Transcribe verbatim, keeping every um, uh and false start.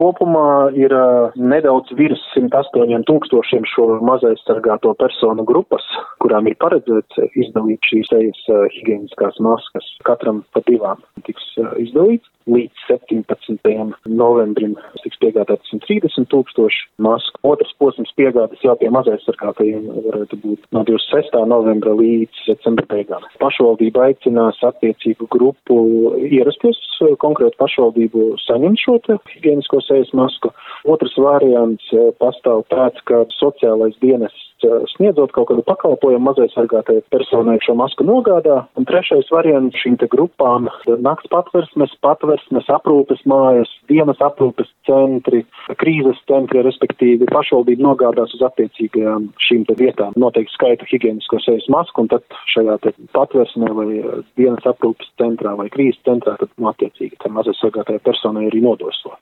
Kopumā ir uh, nedaudz virs simt astoņiem tūkstošiem šo mazaizsargāto personu grupas, kurām ir paredzēts izdalīt šīs sejas uh, higieniskās maskas. Katram pa divām tiks uh, izdalīts. Līdz septiņpadsmitajam novembrim tiks piegādāts simt trīsdesmit tūkstoši masku. Otrs posms piegādas jau pie mazaizsargātajiem varētu būt no divdesmit sestā novembra līdz decembra beigām. Pašvaldība aicinās attiecīgu grupu ierasties konkrētu pašvaldību saņemt šo te higienisko sejas masku. Otrs variants pastāv tāds, ka sociālais dienests sniedzot kaut kādu pakalpojumu mazaizsargātajai personai šo masku nogādā. Un trešais variants šīm te grupām nakts patversmes, patversmes aprūpes mājas, dienas aprūpes centri, krīzes centri, respektīvi pašvaldība nogādās uz attiecīgajām šīm te vietām noteikti skaitu higienisko sejas masku, un tad šajā te patversmē vai dienas aprūpes centrā vai krīzes centrā tad attiecīgi tā mazaizsargātajai personai arī nodos to.